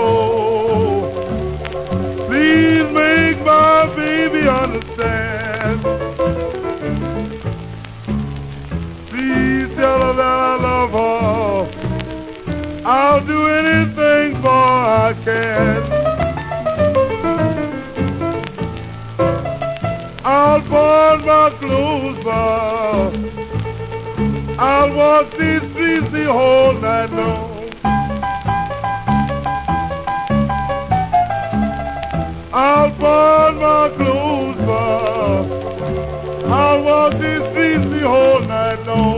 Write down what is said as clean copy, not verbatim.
know. Please make my baby understand. Please tell her that I love her. I'll do anything for her I can. I'll pawn my clothes for her. I'll walk these streets the whole night long. I'll pawn my clothes for her. I'll walk these streets the whole night long.